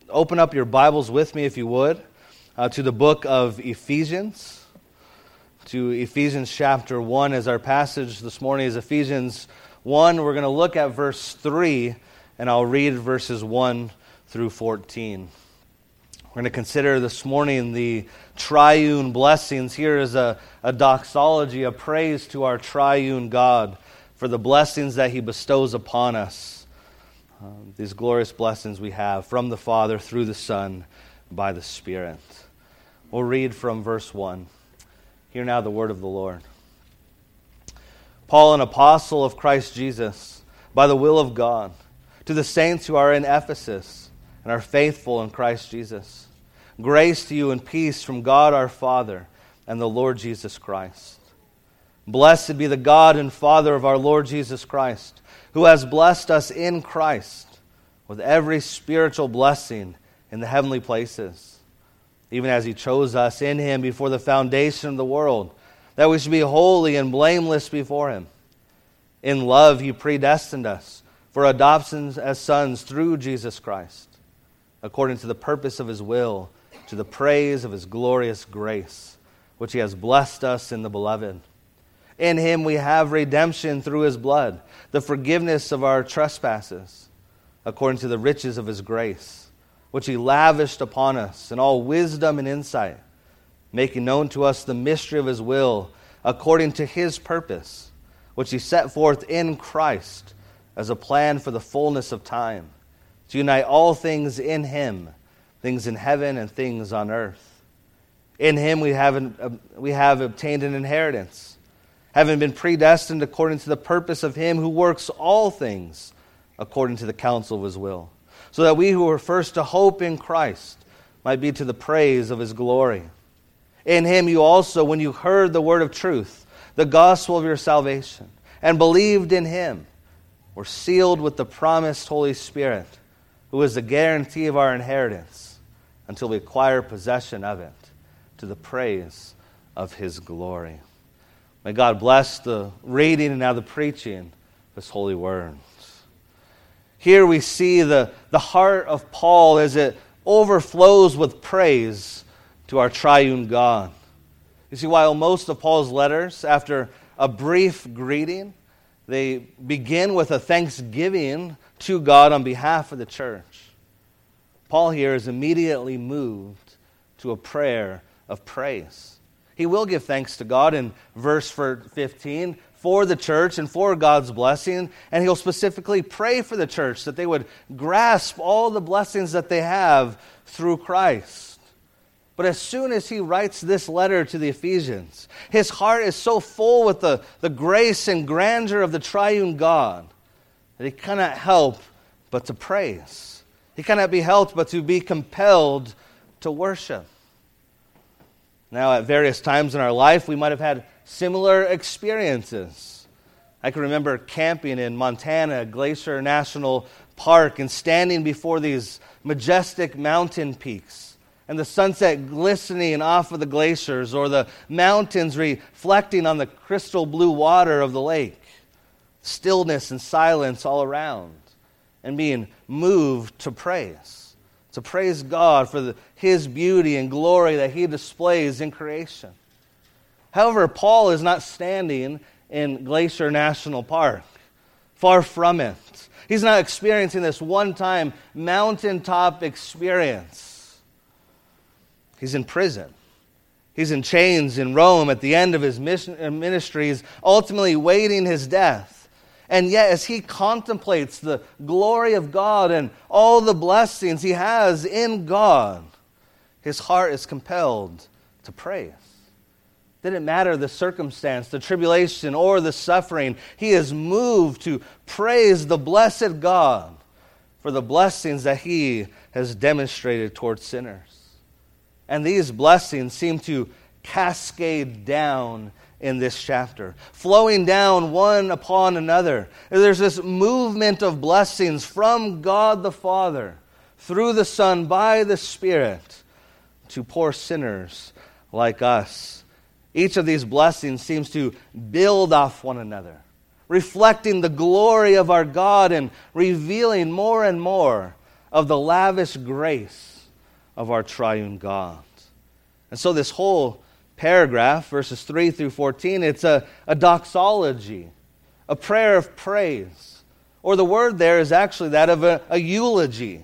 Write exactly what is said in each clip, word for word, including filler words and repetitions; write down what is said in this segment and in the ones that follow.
open up your Bibles with me, if you would, uh, to the book of Ephesians, to Ephesians chapter one, as our passage this morning is Ephesians one. We're going to look at verse three, and I'll read verses one through fourteen. We're going to consider this morning the triune blessings. Here is a, a doxology, a praise to our triune God for the blessings that He bestows upon us. Um, these glorious blessings we have from the Father, through the Son, by the Spirit. We'll read from verse one. Hear now the word of the Lord. Paul, an apostle of Christ Jesus, by the will of God, to the saints who are in Ephesus and are faithful in Christ Jesus. Grace to you and peace from God our Father and the Lord Jesus Christ. Blessed be the God and Father of our Lord Jesus Christ, who has blessed us in Christ with every spiritual blessing in the heavenly places, even as He chose us in Him before the foundation of the world, that we should be holy and blameless before Him. In love He predestined us for adoption as sons through Jesus Christ, according to the purpose of His will, to the praise of His glorious grace, which He has blessed us in the Beloved. In Him we have redemption through His blood, the forgiveness of our trespasses, according to the riches of His grace, which He lavished upon us in all wisdom and insight, making known to us the mystery of His will, according to His purpose, which He set forth in Christ as a plan for the fullness of time, to unite all things in Him, things in heaven and things on earth. In Him we have, we have obtained an inheritance, having been predestined according to the purpose of Him who works all things according to the counsel of His will, so that we who were first to hope in Christ might be to the praise of His glory. In Him you also, when you heard the word of truth, the gospel of your salvation, and believed in Him, were sealed with the promised Holy Spirit, who is the guarantee of our inheritance, until we acquire possession of it, to the praise of His glory. May God bless the reading and now the preaching of His holy word. Here we see the, the heart of Paul as it overflows with praise to our triune God. You see, while most of Paul's letters, after a brief greeting, they begin with a thanksgiving to God on behalf of the church, Paul here is immediately moved to a prayer of praise. He will give thanks to God in verse fifteen for the church and for God's blessing, and he'll specifically pray for the church that they would grasp all the blessings that they have through Christ. But as soon as he writes this letter to the Ephesians, his heart is so full with the, the grace and grandeur of the triune God that he cannot help but to praise. He cannot be helped but to be compelled to worship. Now, at various times in our life, we might have had similar experiences. I can remember camping in Montana, Glacier National Park, and standing before these majestic mountain peaks, and the sunset glistening off of the glaciers, or the mountains reflecting on the crystal blue water of the lake. Stillness and silence all around, and being moved to praise. To praise God for the, His beauty and glory that He displays in creation. However, Paul is not standing in Glacier National Park. Far from it. He's not experiencing this one-time mountaintop experience. He's in prison. He's in chains in Rome at the end of his mission, ministry. He's ultimately waiting his death. And yet, as he contemplates the glory of God and all the blessings he has in God, his heart is compelled to praise. Didn't matter the circumstance, the tribulation, or the suffering, he is moved to praise the blessed God for the blessings that He has demonstrated towards sinners. And these blessings seem to cascade down in this chapter, flowing down one upon another. There's this movement of blessings from God the Father, through the Son, by the Spirit, to poor sinners like us. Each of these blessings seems to build off one another, reflecting the glory of our God and revealing more and more of the lavish grace of our triune God. And so this whole paragraph, verses three through fourteen, it's a, a doxology, a prayer of praise. Or the word there is actually that of a, a eulogy.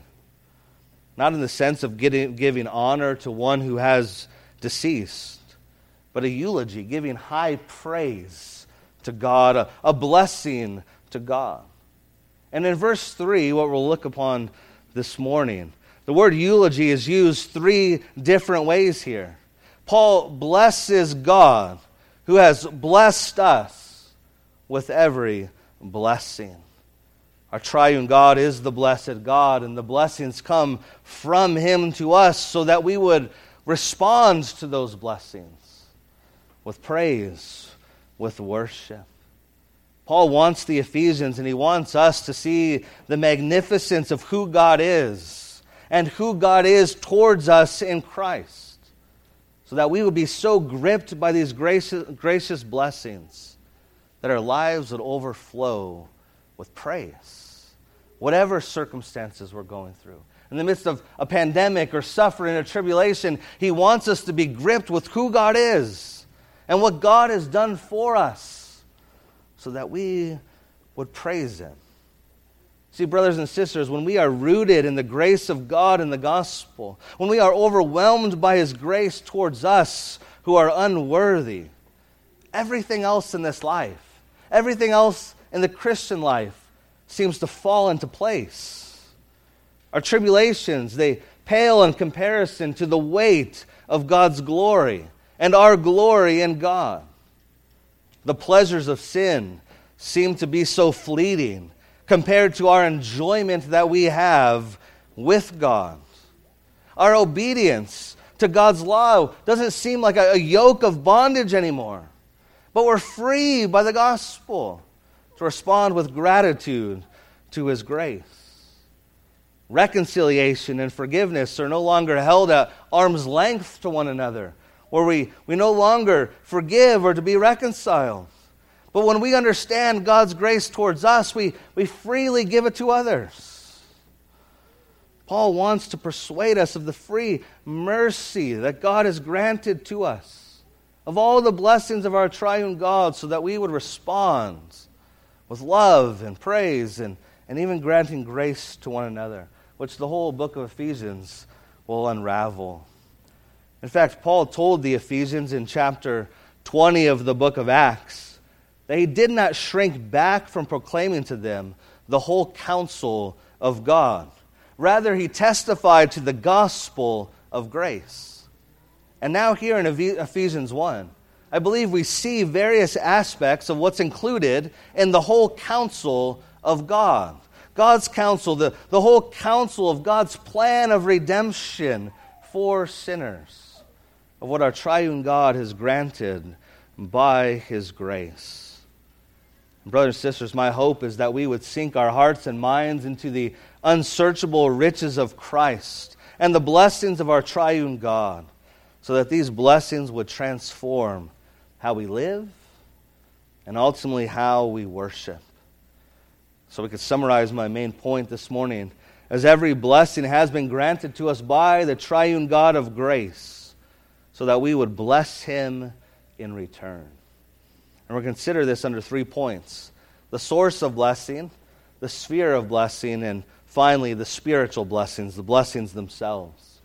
Not in the sense of getting, giving honor to one who has deceased, but a eulogy, giving high praise to God, a, a blessing to God. And in verse three, what we'll look upon this morning, the word eulogy is used three different ways here. Paul blesses God, who has blessed us with every blessing. Our triune God is the blessed God, and the blessings come from Him to us so that we would respond to those blessings with praise, with worship. Paul wants the Ephesians, and he wants us to see the magnificence of who God is and who God is towards us in Christ, so that we would be so gripped by these gracious, gracious blessings that our lives would overflow with praise, whatever circumstances we're going through. In the midst of a pandemic or suffering or tribulation, he wants us to be gripped with who God is and what God has done for us, so that we would praise Him. See, brothers and sisters, when we are rooted in the grace of God in the gospel, when we are overwhelmed by His grace towards us who are unworthy, everything else in this life, everything else in the Christian life seems to fall into place. Our tribulations, they pale in comparison to the weight of God's glory and our glory in God. The pleasures of sin seem to be so fleeting compared to our enjoyment that we have with God. Our obedience to God's law doesn't seem like a yoke of bondage anymore, but we're free by the gospel to respond with gratitude to His grace. Reconciliation and forgiveness are no longer held at arm's length to one another, where we, we no longer forgive or to be reconciled. But when we understand God's grace towards us, we, we freely give it to others. Paul wants to persuade us of the free mercy that God has granted to us, of all the blessings of our triune God, so that we would respond with love and praise and, and even granting grace to one another, which the whole book of Ephesians will unravel. In fact, Paul told the Ephesians in chapter twenty of the book of Acts that he did not shrink back from proclaiming to them the whole counsel of God. Rather, he testified to the gospel of grace. And now here in Ephesians one, I believe we see various aspects of what's included in the whole counsel of God. God's counsel, the, the whole counsel of God's plan of redemption for sinners, of what our triune God has granted by His grace. Brothers and sisters, my hope is that we would sink our hearts and minds into the unsearchable riches of Christ and the blessings of our triune God, so that these blessings would transform how we live and ultimately how we worship. So we could summarize my main point this morning, as every blessing has been granted to us by the triune God of grace, so that we would bless Him in return. And we'll consider this under three points: the source of blessing, the sphere of blessing, and finally the spiritual blessings, the blessings themselves.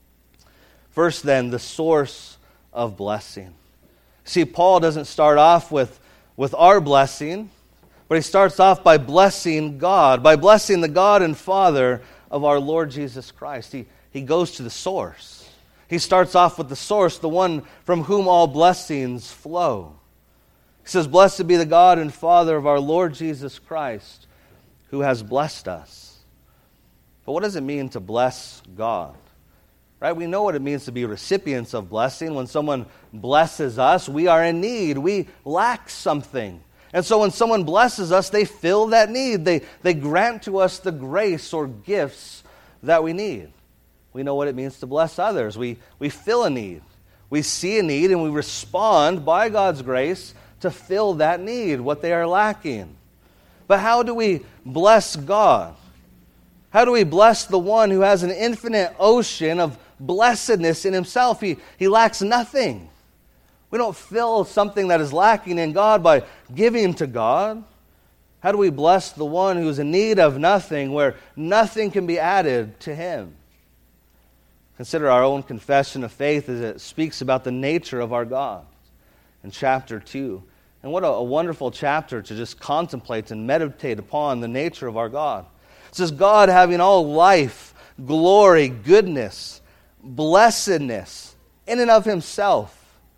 First then, the source of blessing. See, Paul doesn't start off with, with our blessing, but he starts off by blessing God, by blessing the God and Father of our Lord Jesus Christ. He, he goes to the source. He starts off with the source, the one from whom all blessings flow. He says, "Blessed be the God and Father of our Lord Jesus Christ, who has blessed us." But what does it mean to bless God? Right? We know what it means to be recipients of blessing. When someone blesses us, we are in need. We lack something. And so when someone blesses us, they fill that need. They, they grant to us the grace or gifts that we need. We know what it means to bless others. We, we fill a need. We see a need and we respond by God's grace to fill that need, what they are lacking. But how do we bless God? How How do we bless the one who has an infinite ocean of blessedness in himself? He, he lacks nothing. We don't fill something that is lacking in God by giving to God. How do we bless the one who is in need of nothing, where nothing can be added to him? Consider our own confession of faith as it speaks about the nature of our God in chapter two. And what a, a wonderful chapter to just contemplate and meditate upon the nature of our God. It says, God having all life, glory, goodness, blessedness in and of himself,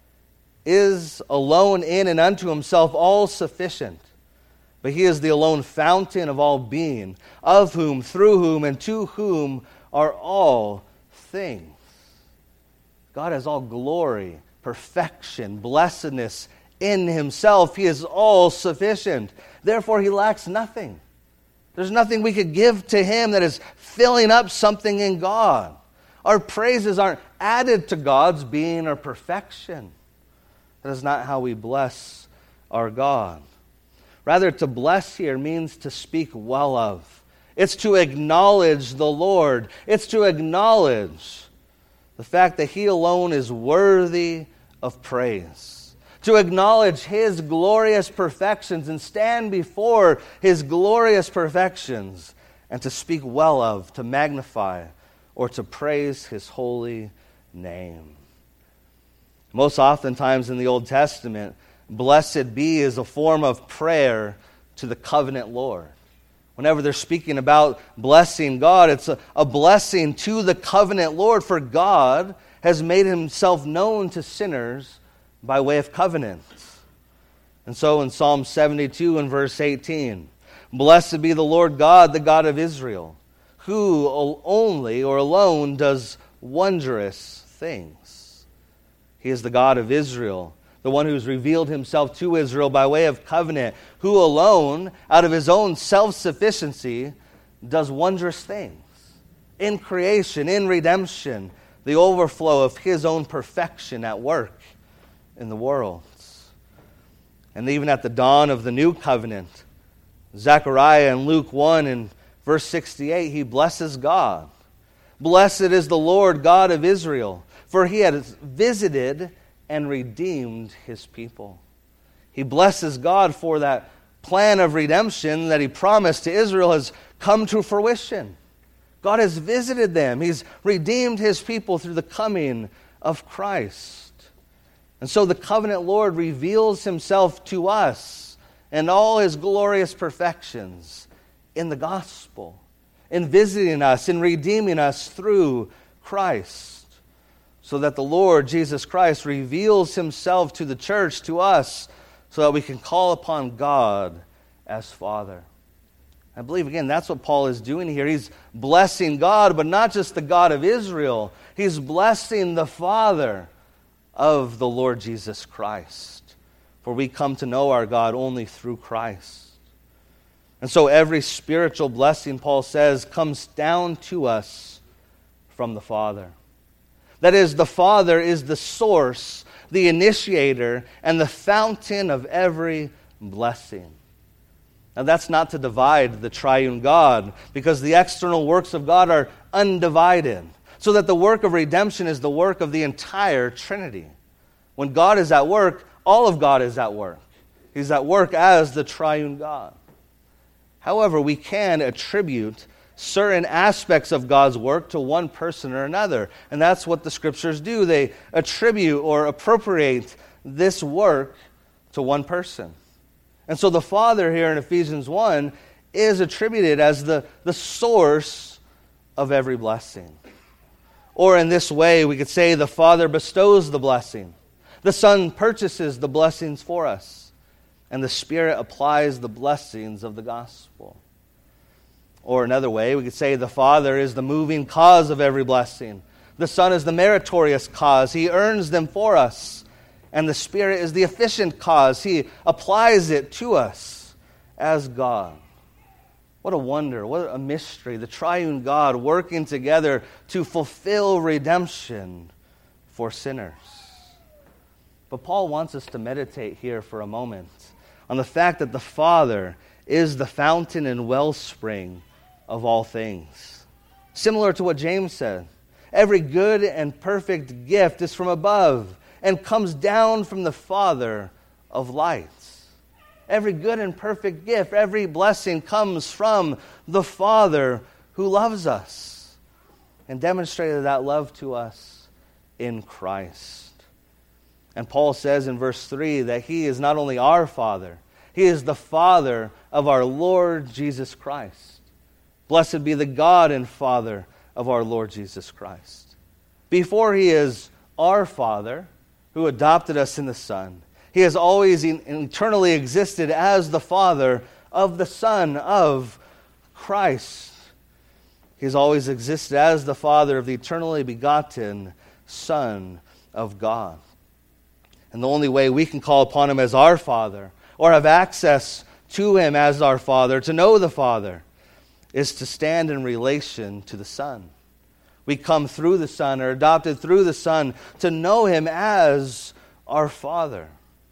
is alone in and unto himself all sufficient. But he is the alone fountain of all being, of whom, through whom, and to whom are all things. God has all glory, perfection, blessedness in himself. He is all sufficient. Therefore, he lacks nothing. There's nothing we could give to him that is filling up something in God. Our praises aren't added to God's being or perfection. That is not how we bless our God. Rather, to bless here means to speak well of. It's to acknowledge the Lord. It's to acknowledge the fact that he alone is worthy of praise. To acknowledge his glorious perfections and stand before his glorious perfections and to speak well of, to magnify, or to praise his holy name. Most oftentimes in the Old Testament, blessed be is a form of prayer to the covenant Lord. Whenever they're speaking about blessing God, it's a, a blessing to the covenant Lord, for God has made himself known to sinners by way of covenant. And so in Psalm seventy-two and verse eighteen, blessed be the Lord God, the God of Israel, who only or alone does wondrous things. He is the God of Israel, the one who's revealed himself to Israel by way of covenant, who alone, out of his own self-sufficiency, does wondrous things. In creation, in redemption, the overflow of his own perfection at work in the world. And even at the dawn of the new covenant, Zechariah in Luke one and verse sixty-eight, he blesses God. Blessed is the Lord God of Israel, for he has visited and redeemed his people. He blesses God for that plan of redemption that he promised to Israel has come to fruition. God has visited them. He's redeemed his people through the coming of Christ. And so the covenant Lord reveals himself to us and all his glorious perfections in the gospel, in visiting us, in redeeming us through Christ. So that the Lord Jesus Christ reveals himself to the church, to us, so that we can call upon God as Father. I believe, again, that's what Paul is doing here. He's blessing God, but not just the God of Israel. He's blessing the Father of the Lord Jesus Christ. For we come to know our God only through Christ. And so every spiritual blessing, Paul says, comes down to us from the Father. That is, the Father is the source, the initiator, and the fountain of every blessing. Now that's not to divide the triune God, because the external works of God are undivided, so that the work of redemption is the work of the entire Trinity. When God is at work, all of God is at work. He's at work as the triune God. However, we can attribute certain aspects of God's work to one person or another. And that's what the Scriptures do. They attribute or appropriate this work to one person. And so the Father here in Ephesians one is attributed as the, the source of every blessing. Or in this way, we could say the Father bestows the blessing. The Son purchases the blessings for us. And the Spirit applies the blessings of the gospel. Or another way, we could say the Father is the moving cause of every blessing. The Son is the meritorious cause. He earns them for us. And the Spirit is the efficient cause. He applies it to us as God. What a wonder, what a mystery. The triune God working together to fulfill redemption for sinners. But Paul wants us to meditate here for a moment on the fact that the Father is the fountain and wellspring of all things. Similar to what James said, every good and perfect gift is from above and comes down from the Father of lights. Every good and perfect gift, every blessing comes from the Father who loves us and demonstrated that love to us in Christ. And Paul says in verse three that He is not only our Father, He is the Father of our Lord Jesus Christ. Blessed be the God and Father of our Lord Jesus Christ. Before He is our Father, who adopted us in the Son, He has always eternally existed as the Father of the Son of Christ. He has always existed as the Father of the eternally begotten Son of God. And the only way we can call upon Him as our Father, or have access to Him as our Father, to know the Father, is to stand in relation to the Son. We come through the Son, or adopted through the Son, to know Him as our Father.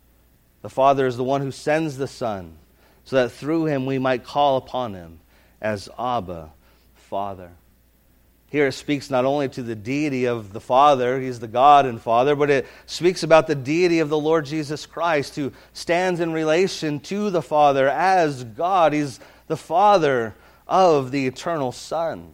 The Father is the one who sends the Son, so that through Him we might call upon Him as Abba, Father. Here it speaks not only to the deity of the Father, He's the God and Father, but it speaks about the deity of the Lord Jesus Christ, who stands in relation to the Father as God. He's the Father of the eternal Son.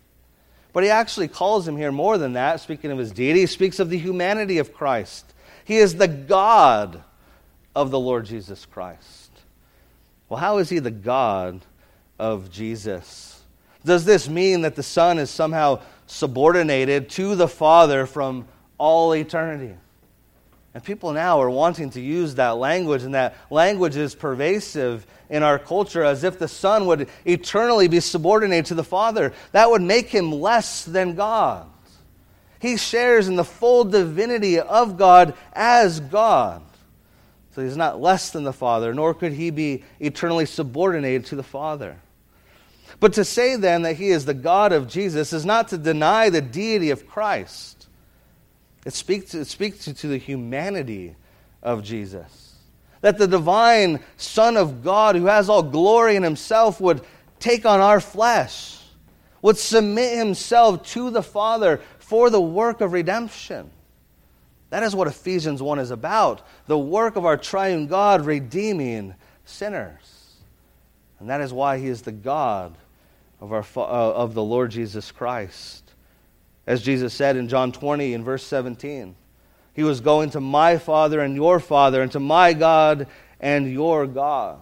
But He actually calls Him here more than that. Speaking of His deity, He speaks of the humanity of Christ. He is the God of the Lord Jesus Christ. Well, how is He the God of Jesus? Does this mean that the Son is somehow subordinated to the Father from all eternity? And people now are wanting to use that language, and that language is pervasive in our culture, as if the Son would eternally be subordinated to the Father. That would make Him less than God. He shares in the full divinity of God as God. So He's not less than the Father, nor could He be eternally subordinated to the Father. But to say then that He is the God of Jesus is not to deny the deity of Christ. It speaks, it speaks to the humanity of Jesus. That the divine Son of God, who has all glory in Himself, would take on our flesh, would submit Himself to the Father for the work of redemption. That is what Ephesians one is about, the work of our triune God redeeming sinners. And that is why He is the God of our uh, of the Lord Jesus Christ. As Jesus said in John twenty in verse seventeen, He was going to my Father and your Father, and to my God and your God.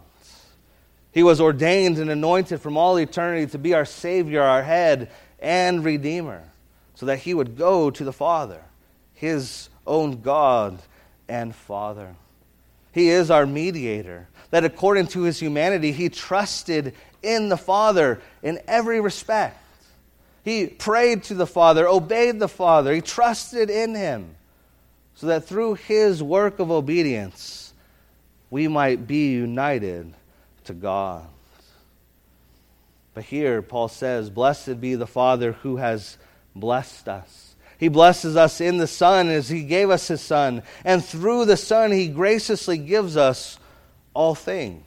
He was ordained and anointed from all eternity to be our Savior, our head, and Redeemer, so that He would go to the Father, His own God and Father. He is our mediator, that according to His humanity, He trusted in the Father in every respect. He prayed to the Father, obeyed the Father, He trusted in Him, so that through His work of obedience, we might be united to God. But here, Paul says, blessed be the Father who has blessed us. He blesses us in the Son as He gave us His Son, and through the Son He graciously gives us all things.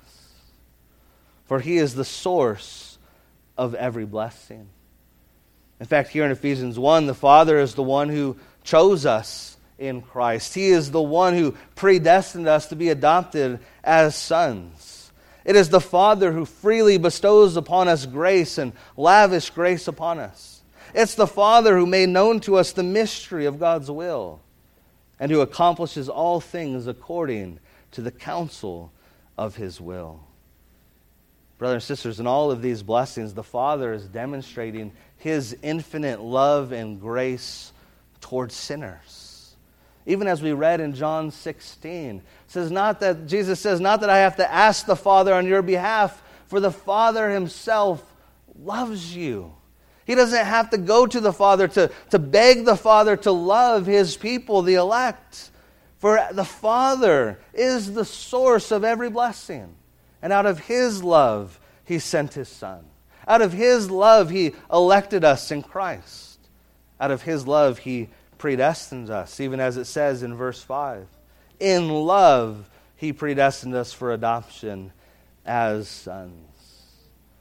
For He is the source of every blessing. In fact, here in Ephesians one, the Father is the one who chose us in Christ. He is the one who predestined us to be adopted as sons. It is the Father who freely bestows upon us grace and lavish grace upon us. It's the Father who made known to us the mystery of God's will, and who accomplishes all things according to the counsel of His will. Brothers and sisters, in all of these blessings, the Father is demonstrating His infinite love and grace towards sinners. Even as we read in John sixteen, it says not that Jesus says, not that I have to ask the Father on your behalf, for the Father Himself loves you. He doesn't have to go to the Father to, to beg the Father to love His people, the elect. For the Father is the source of every blessing. And out of His love, He sent His Son. Out of His love, He elected us in Christ. Out of His love, He predestined us, even as it says in verse five. In love, He predestined us for adoption as sons.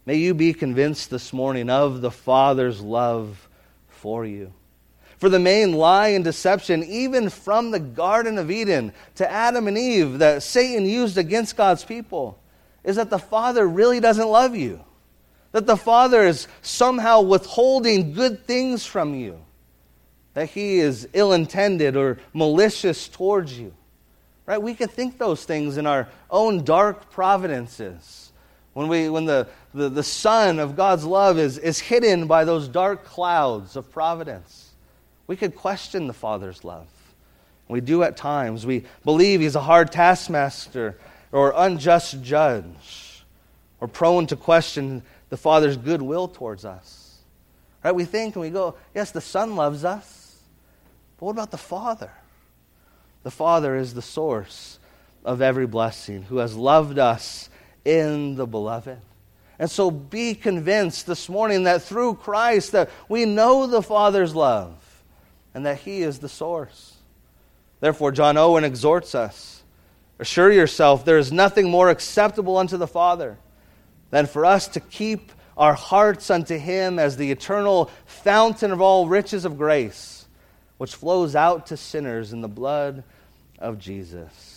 May you be convinced this morning of the Father's love for you. For the main lie and deception, even from the Garden of Eden to Adam and Eve, that Satan used against God's people, is that the Father really doesn't love you. That the Father is somehow withholding good things from you. That He is ill-intended or malicious towards you. Right? We could think those things in our own dark providences. When we when the, the, the sun of God's love is, is hidden by those dark clouds of providence, we could question the Father's love. We do at times. We believe He's a hard taskmaster or unjust judge, or prone to question the Father's goodwill towards us. Right? We think and we go, yes, the Son loves us, but what about the Father? The Father is the source of every blessing, who has loved us in the Beloved. And so be convinced this morning that through Christ that we know the Father's love and that He is the source. Therefore, John Owen exhorts us, assure yourself there is nothing more acceptable unto the Father than for us to keep our hearts unto Him as the eternal fountain of all riches of grace, which flows out to sinners in the blood of Jesus.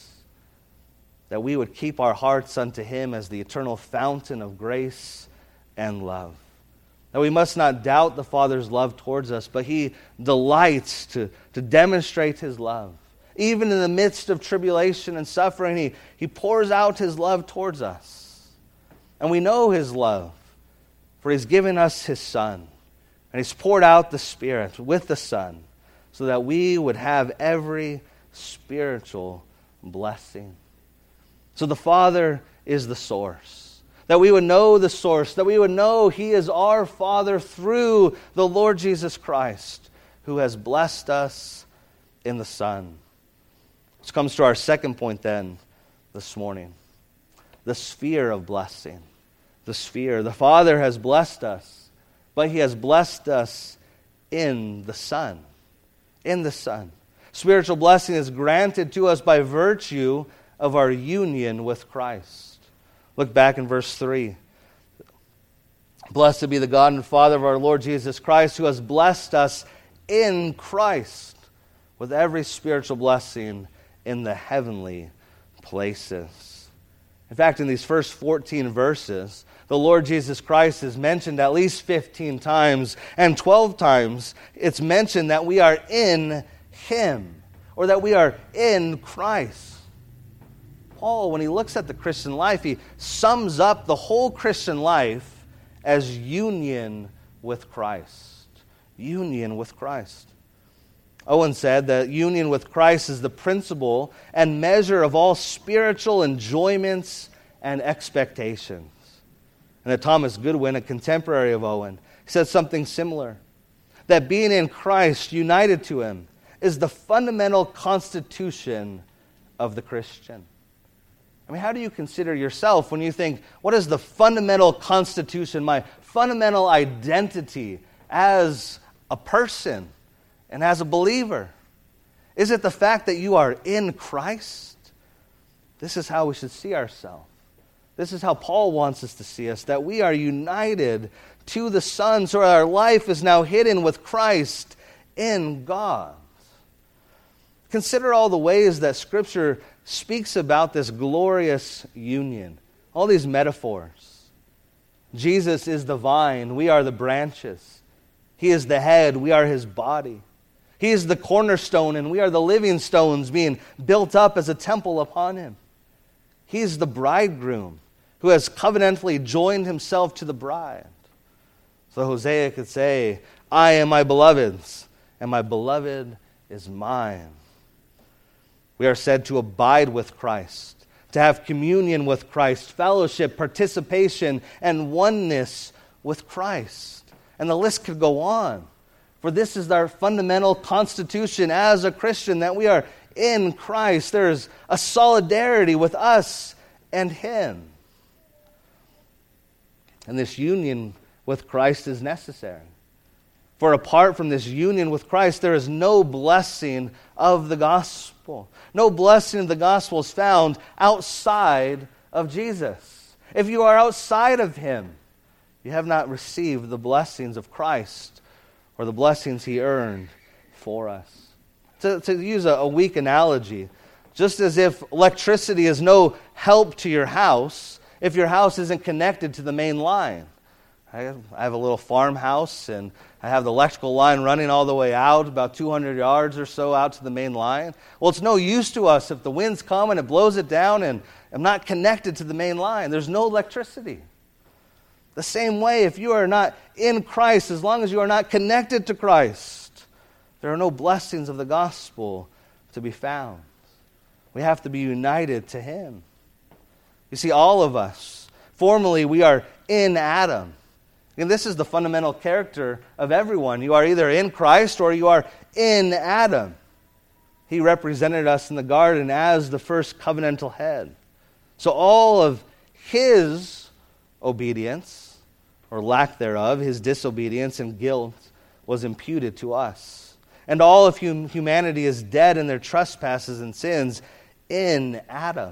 That we would keep our hearts unto Him as the eternal fountain of grace and love. That we must not doubt the Father's love towards us, but He delights to, to demonstrate His love. Even in the midst of tribulation and suffering, He, he pours out His love towards us. And we know His love, for He's given us His Son. And He's poured out the Spirit with the Son, so that we would have every spiritual blessing. So the Father is the source. That we would know the source. That we would know He is our Father through the Lord Jesus Christ, who has blessed us in the Son. This comes to our second point then this morning. The sphere of blessing. The sphere. The Father has blessed us, but He has blessed us in the Son. In the Son. Spiritual blessing is granted to us by virtue of our union with Christ. Look back in verse three. Blessed be the God and Father of our Lord Jesus Christ, who has blessed us in Christ with every spiritual blessing in the heavenly places. In fact, in these first fourteen verses, the Lord Jesus Christ is mentioned at least fifteen times, and twelve times it's mentioned that we are in Him, or that we are in Christ. Paul, when he looks at the Christian life, he sums up the whole Christian life as union with Christ. Union with Christ. Owen said that union with Christ is the principle and measure of all spiritual enjoyments and expectations. And that Thomas Goodwin, a contemporary of Owen, said something similar. That being in Christ, united to Him, is the fundamental constitution of the Christian. I mean, how do you consider yourself when you think, what is the fundamental constitution, my fundamental identity as a person and as a believer? Is it the fact that you are in Christ? This is how we should see ourselves. This is how Paul wants us to see us, that we are united to the Son, so our life is now hidden with Christ in God. Consider all the ways that Scripture speaks about this glorious union. All these metaphors. Jesus is the vine, we are the branches. He is the head, we are His body. He is the cornerstone, and we are the living stones being built up as a temple upon Him. He is the bridegroom who has covenantally joined himself to the bride. So Hosea could say, I am my beloved's, and my beloved is mine. We are said to abide with Christ, to have communion with Christ, fellowship, participation, and oneness with Christ. And the list could go on. For this is our fundamental constitution as a Christian, that we are in Christ. There is a solidarity with us and Him. And this union with Christ is necessary. For apart from this union with Christ, there is no blessing of the gospel. No blessing of the gospel is found outside of Jesus. If you are outside of Him, you have not received the blessings of Christ or the blessings he earned for us. To, to use a, a weak analogy, just as if electricity is no help to your house if your house isn't connected to the main line. I have, I have a little farmhouse, and I have the electrical line running all the way out, about two hundred yards or so out to the main line. Well, it's no use to us if the winds come and it blows it down and I'm not connected to the main line. There's no electricity. The same way, if you are not in Christ, as long as you are not connected to Christ, there are no blessings of the gospel to be found. We have to be united to him. You see, all of us, formerly we are in Adam. And this is the fundamental character of everyone. You are either in Christ or you are in Adam. He represented us in the garden as the first covenantal head. So all of his obedience, or lack thereof, his disobedience and guilt, was imputed to us. And all of hum- humanity is dead in their trespasses and sins in Adam.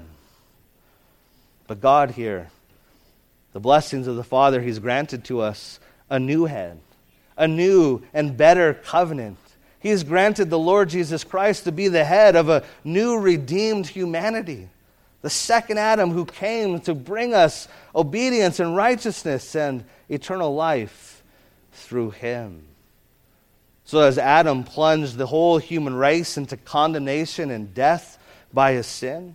But God here, the blessings of the Father, he's granted to us a new head, a new and better covenant. He's granted the Lord Jesus Christ to be the head of a new redeemed humanity, the second Adam who came to bring us obedience and righteousness and eternal life through him. So as Adam plunged the whole human race into condemnation and death by his sin,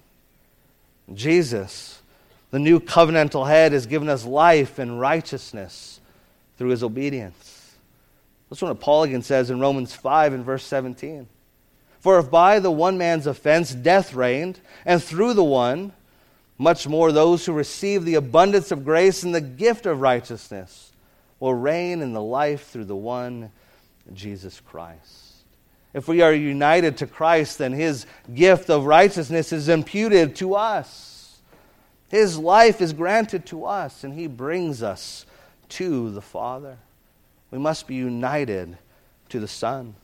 Jesus, the new covenantal head, has given us life and righteousness through his obedience. That's what Paul again says in Romans five and verse seventeen. For if by the one man's offense death reigned, and through the one, much more those who receive the abundance of grace and the gift of righteousness will reign in the life through the one, Jesus Christ. If we are united to Christ, then his gift of righteousness is imputed to us. His life is granted to us, and he brings us to the Father. We must be united to the Son.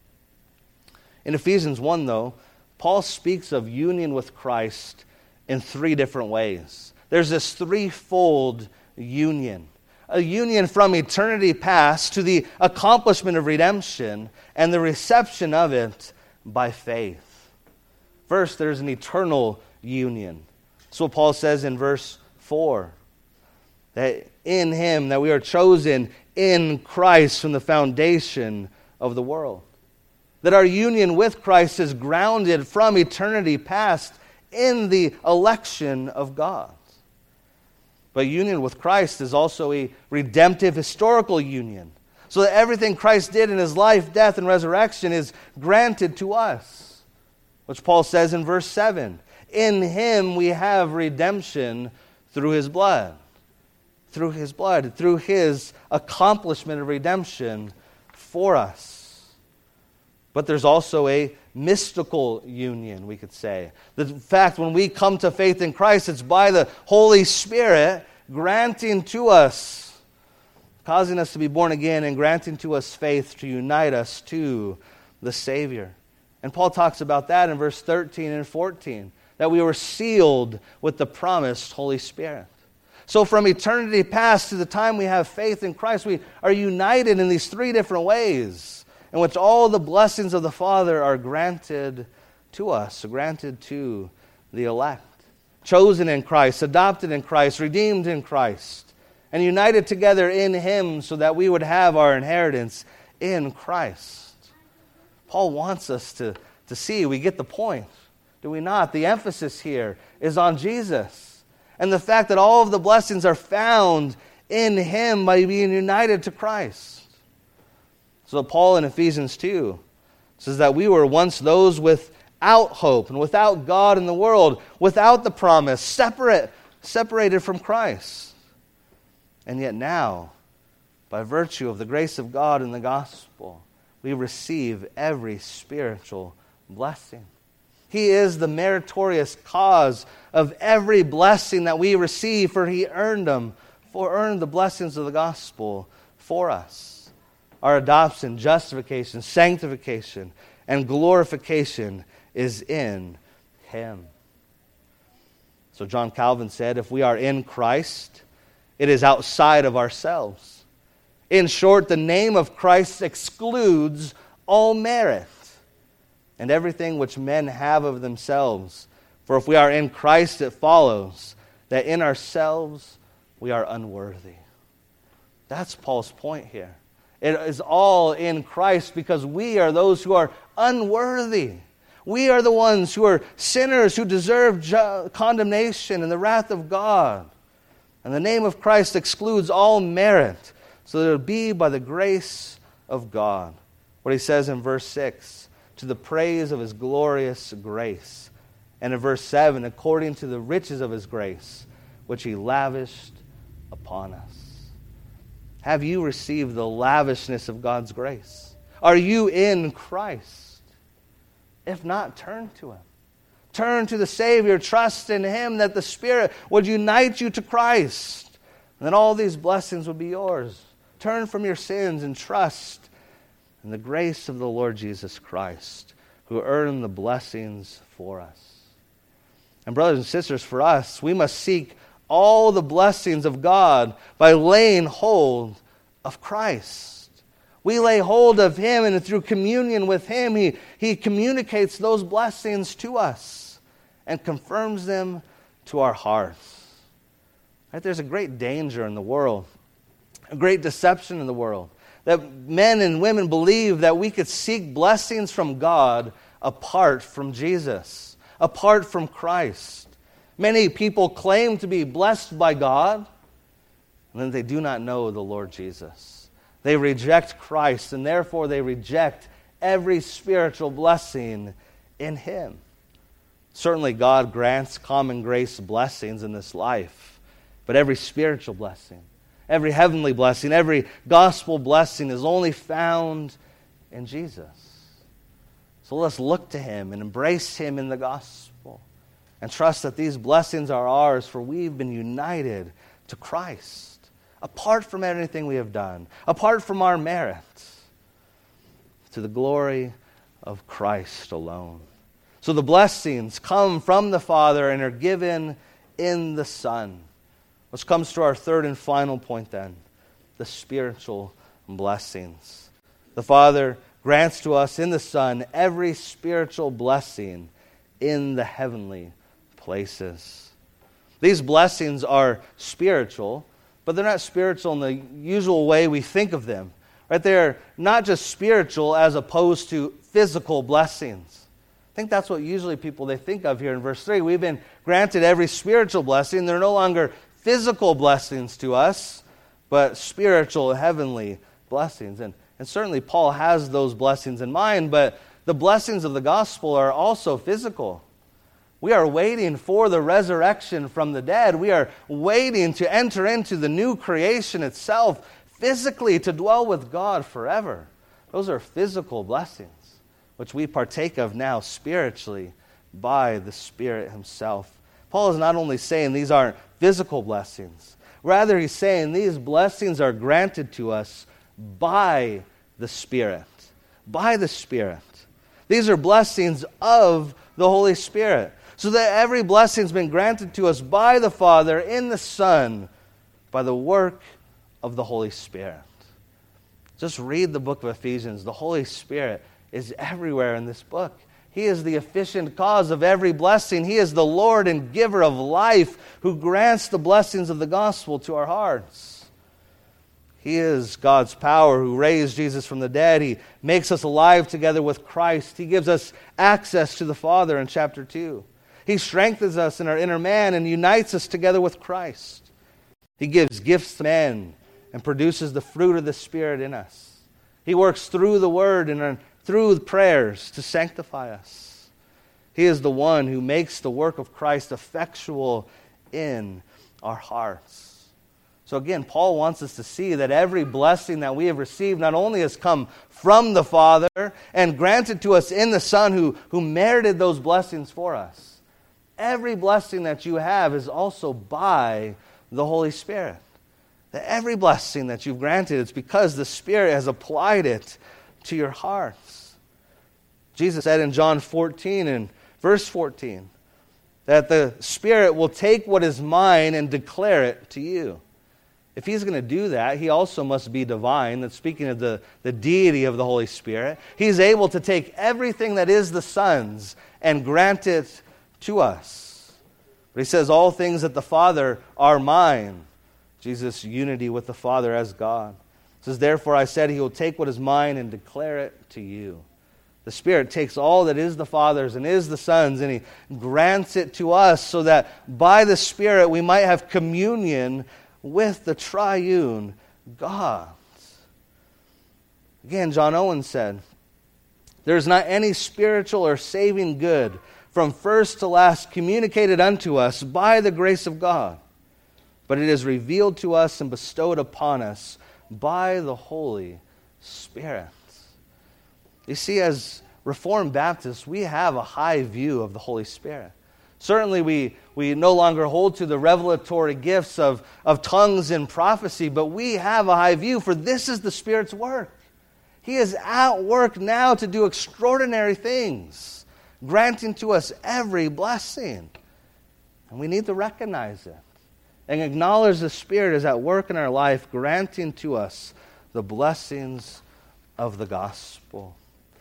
In Ephesians one, though, Paul speaks of union with Christ in three different ways. There's this threefold union. A union from eternity past to the accomplishment of redemption and the reception of it by faith. First, there's an eternal union. That's what Paul says in verse four. That in him, that we are chosen in Christ from the foundation of the world. That our union with Christ is grounded from eternity past in the election of God. But union with Christ is also a redemptive historical union. So that everything Christ did in his life, death, and resurrection is granted to us. Which Paul says in verse seven. In him we have redemption through his blood. Through his blood. Through his accomplishment of redemption for us. But there's also a mystical union, we could say. The fact when we come to faith in Christ, it's by the Holy Spirit granting to us, causing us to be born again and granting to us faith to unite us to the Savior. And Paul talks about that in verse thirteen and fourteen, that we were sealed with the promised Holy Spirit. So from eternity past to the time we have faith in Christ, we are united in these three different ways, in which all the blessings of the Father are granted to us, granted to the elect. Chosen in Christ, adopted in Christ, redeemed in Christ, and united together in him so that we would have our inheritance in Christ. Paul wants us to, to see, we get the point, do we not? The emphasis here is on Jesus and the fact that all of the blessings are found in him by being united to Christ. So Paul in Ephesians two says that we were once those without hope and without God in the world, without the promise, separate, separated from Christ. And yet now, by virtue of the grace of God in the gospel, we receive every spiritual blessing. He is the meritorious cause of every blessing that we receive, for he earned them, for earned the blessings of the gospel for us. Our adoption, justification, sanctification, and glorification is in him. So John Calvin said, if we are in Christ, It is outside of ourselves. In short, the name of Christ excludes all merit and everything which men have of themselves. For if we are in Christ, it follows that in ourselves we are unworthy. That's Paul's point here. It is all in Christ because we are those who are unworthy. We are the ones who are sinners who deserve ju- condemnation and the wrath of God. And the name of Christ excludes all merit, so that it would be by the grace of God. What he says in verse six, to the praise of his glorious grace. And in verse seven, according to the riches of his grace, which he lavished upon us. Have you received the lavishness of God's grace? Are you in Christ? If not, turn to him. Turn to the Savior. Trust in him that the Spirit would unite you to Christ. And then all these blessings would be yours. Turn from your sins and trust in the grace of the Lord Jesus Christ, who earned the blessings for us. And brothers and sisters, for us, we must seek all the blessings of God by laying hold of Christ. We lay hold of him, and through communion with him, he, he communicates those blessings to us and confirms them to our hearts. Right? There's a great danger in the world, a great deception in the world, that men and women believe that we could seek blessings from God apart from Jesus, apart from Christ. Many people claim to be blessed by God, and then they do not know the Lord Jesus. They reject Christ, and therefore they reject every spiritual blessing in him. Certainly God grants common grace blessings in this life, but every spiritual blessing, every heavenly blessing, every gospel blessing is only found in Jesus. So let's look to him and embrace him in the gospel and trust that these blessings are ours, for we've been united to Christ, apart from anything we have done, apart from our merit, to the glory of Christ alone. So the blessings come from the Father and are given in the Son. Which comes to our third and final point then, the spiritual blessings. The Father grants to us in the Son every spiritual blessing in the heavenly places. These blessings are spiritual, but they're not spiritual in the usual way we think of them. Right? They're not just spiritual as opposed to physical blessings. I think that's what usually people they think of here in verse three. We've been granted every spiritual blessing. They're no longer physical blessings to us, but spiritual, heavenly blessings. And, and certainly Paul has those blessings in mind, but the blessings of the gospel are also physical. We are waiting for the resurrection from the dead. We are waiting to enter into the new creation itself, physically to dwell with God forever. Those are physical blessings, which we partake of now spiritually by the Spirit himself. Paul is not only saying these aren't physical blessings. Rather, he's saying these blessings are granted to us by the Spirit. By the Spirit. These are blessings of the Holy Spirit. So that every blessing has been granted to us by the Father in the Son, by the work of the Holy Spirit. Just read the book of Ephesians. The Holy Spirit is everywhere in this book. He is the efficient cause of every blessing. He is the Lord and giver of life who grants the blessings of the gospel to our hearts. He is God's power who raised Jesus from the dead. He makes us alive together with Christ. He gives us access to the Father in chapter two. He strengthens us in our inner man and unites us together with Christ. He gives gifts to men and produces the fruit of the Spirit in us. He works through the Word and through prayers to sanctify us. He is the one who makes the work of Christ effectual in our hearts. So again, Paul wants us to see that every blessing that we have received not only has come from the Father and granted to us in the Son who, who merited those blessings for us. Every blessing that you have is also by the Holy Spirit. That every blessing that you've granted, it's because the Spirit has applied it to your hearts. Jesus said in John fourteen and verse fourteen that the Spirit will take what is mine and declare it to you. If he's going to do that, he also must be divine. That's speaking of the, the deity of the Holy Spirit. He's able to take everything that is the Son's and grant it to us. But he says, all things that the Father are mine. Jesus' unity with the Father as God. He says, therefore I said he will take what is mine and declare it to you. The Spirit takes all that is the Father's and is the Son's, and he grants it to us so that by the Spirit we might have communion with the triune God. Again, John Owen said, there is not any spiritual or saving good from first to last communicated unto us by the grace of God, but it is revealed to us and bestowed upon us by the Holy Spirit. You see, as Reformed Baptists, we have a high view of the Holy Spirit. Certainly we, we no longer hold to the revelatory gifts of, of tongues and prophecy, but we have a high view, for this is the Spirit's work. He is at work now to do extraordinary things, granting to us every blessing. And we need to recognize it and acknowledge the Spirit is at work in our life, granting to us the blessings of the gospel.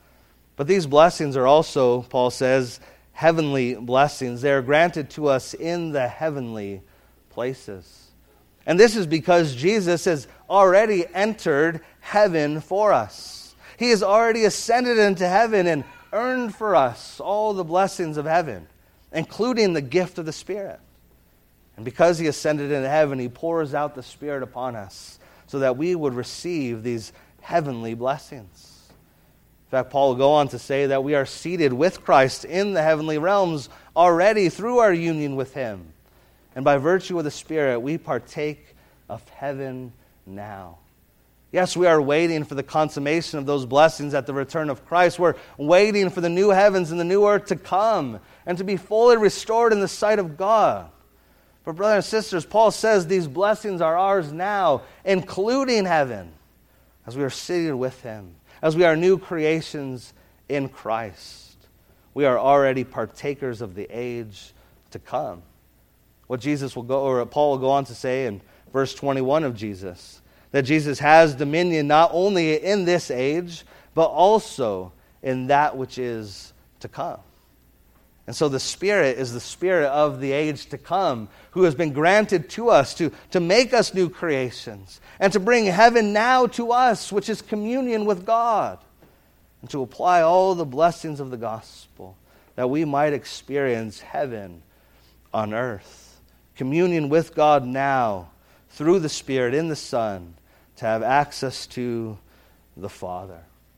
But these blessings are also, Paul says, heavenly blessings. They are granted to us in the heavenly places. And this is because Jesus has already entered heaven for us. He has already ascended into heaven and earned for us all the blessings of heaven, including the gift of the Spirit. And because he ascended into heaven, he pours out the Spirit upon us so that we would receive these heavenly blessings. In fact, Paul will go on to say that we are seated with Christ in the heavenly realms already through our union with him. And by virtue of the Spirit, we partake of heaven now. Yes, we are waiting for the consummation of those blessings at the return of Christ. We're waiting for the new heavens and the new earth to come and to be fully restored in the sight of God. But brothers and sisters, Paul says these blessings are ours now, including heaven, as we are seated with him. As we are new creations in Christ, we are already partakers of the age to come. What Jesus will go, or Paul will go on to say in verse twenty-one of Jesus, that Jesus has dominion not only in this age, but also in that which is to come. And so the Spirit is the Spirit of the age to come, who has been granted to us to, to make us new creations and to bring heaven now to us, which is communion with God, and to apply all the blessings of the gospel that we might experience heaven on earth. Communion with God now through the Spirit in the Son to have access to the Father.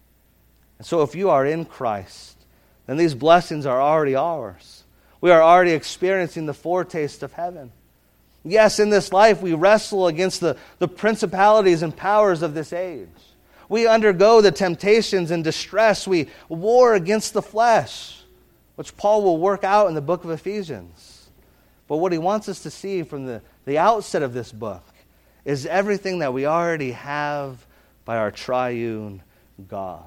And so if you are in Christ, then these blessings are already ours. We are already experiencing the foretaste of heaven. Yes, in this life we wrestle against the, the principalities and powers of this age. We undergo the temptations and distress. We war against the flesh, which Paul will work out in the book of Ephesians. But what he wants us to see from the, the outset of this book is everything that we already have by our triune God.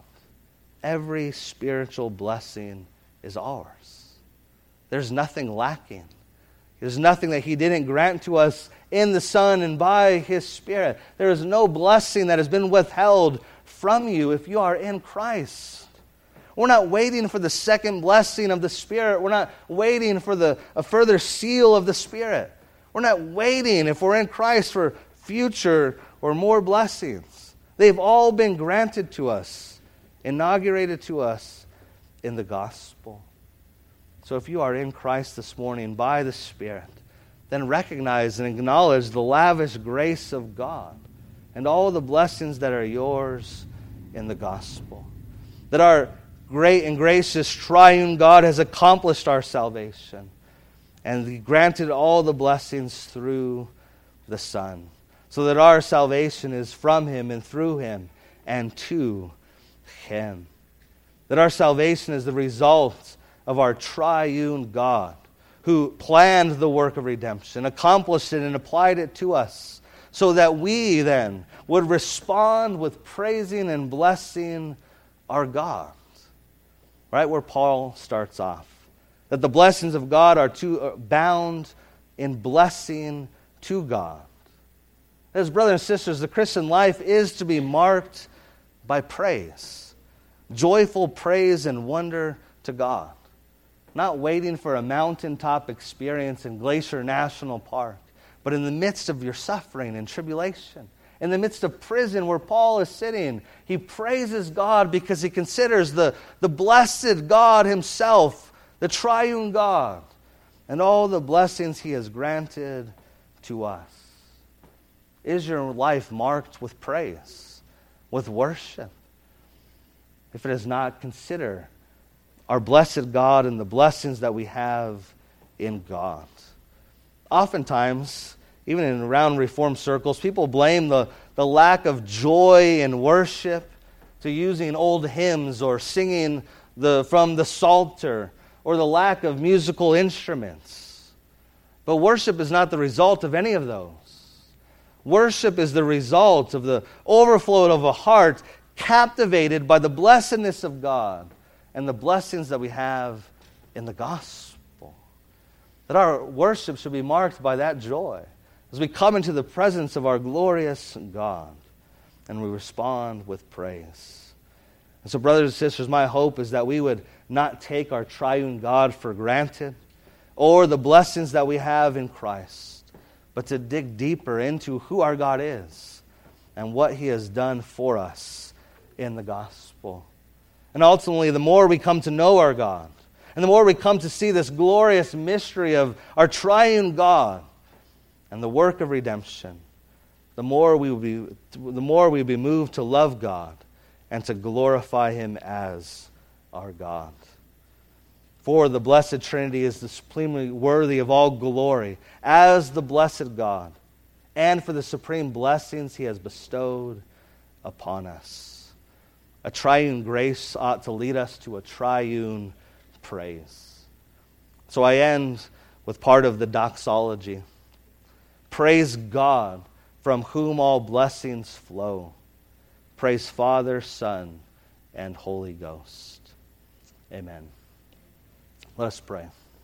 Every spiritual blessing is ours. There's nothing lacking. There's nothing that he didn't grant to us in the Son and by his Spirit. There is no blessing that has been withheld from you if you are in Christ. We're not waiting for the second blessing of the Spirit. We're not waiting for the a further seal of the Spirit. We're not waiting, if we're in Christ, for future or more blessings. They've all been granted to us, inaugurated to us in the gospel. So if you are in Christ this morning by the Spirit, then recognize and acknowledge the lavish grace of God and all the blessings that are yours in the gospel. That our great and gracious triune God has accomplished our salvation and He granted all the blessings through the Son, so that our salvation is from Him and through Him and to Him. That our salvation is the result of our triune God, who planned the work of redemption, accomplished it, and applied it to us, so that we then would respond with praising and blessing our God. Right where Paul starts off. That the blessings of God are to, uh, bound in blessing to God. As brothers and sisters, the Christian life is to be marked by praise. Joyful praise and wonder to God. Not waiting for a mountaintop experience in Glacier National Park, but in the midst of your suffering and tribulation, in the midst of prison where Paul is sitting, he praises God because he considers the, the blessed God himself, the triune God, and all the blessings he has granted to us. Is your life marked with praise, with worship? If it is not, consider our blessed God and the blessings that we have in God. Oftentimes, even in around Reformed circles, people blame the, the lack of joy in worship to using old hymns or singing the, from the Psalter, or the lack of musical instruments. But worship is not the result of any of those. Worship is the result of the overflow of a heart captivated by the blessedness of God and the blessings that we have in the gospel. That our worship should be marked by that joy as we come into the presence of our glorious God and we respond with praise. And so, brothers and sisters, my hope is that we would not take our triune God for granted or the blessings that we have in Christ, but to dig deeper into who our God is and what He has done for us in the gospel. And ultimately, the more we come to know our God, and the more we come to see this glorious mystery of our triune God and the work of redemption, the more we will be, the more we will be moved to love God and to glorify Him as our God. For the blessed Trinity is the supremely worthy of all glory as the blessed God, and for the supreme blessings He has bestowed upon us. A triune grace ought to lead us to a triune praise. So I end with part of the doxology. Praise God, from whom all blessings flow. Praise Father, Son, and Holy Ghost. Amen. Let us pray.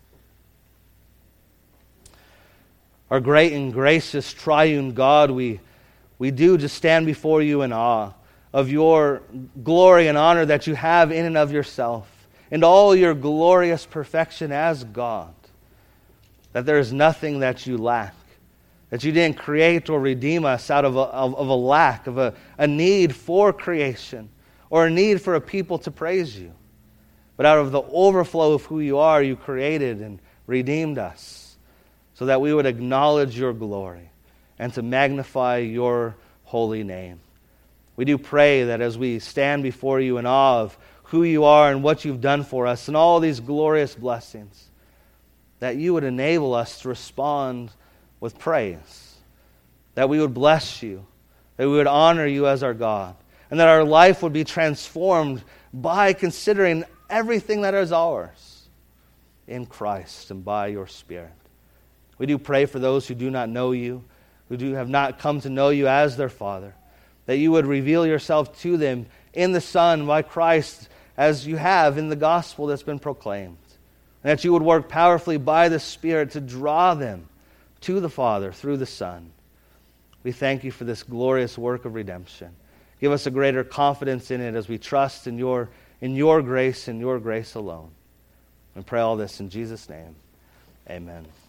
Our great and gracious triune God, we, we do just stand before you in awe of your glory and honor that you have in and of yourself, and all your glorious perfection as God, that there is nothing that you lack, that you didn't create or redeem us out of a, of, of a lack, of a, a need for creation, or a need for a people to praise you. But out of the overflow of who you are, you created and redeemed us so that we would acknowledge your glory and to magnify your holy name. We do pray that as we stand before you in awe of who you are and what you've done for us and all these glorious blessings, that you would enable us to respond with praise, that we would bless you, that we would honor you as our God, and that our life would be transformed by considering everything that is ours in Christ and by your Spirit. We do pray for those who do not know you, who do have not come to know you as their Father, that you would reveal yourself to them in the Son by Christ as you have in the gospel that's been proclaimed, and that you would work powerfully by the Spirit to draw them to the Father through the Son. We thank you for this glorious work of redemption. Give us a greater confidence in it as we trust in your in your grace and your grace alone. And pray all this in Jesus' name. Amen.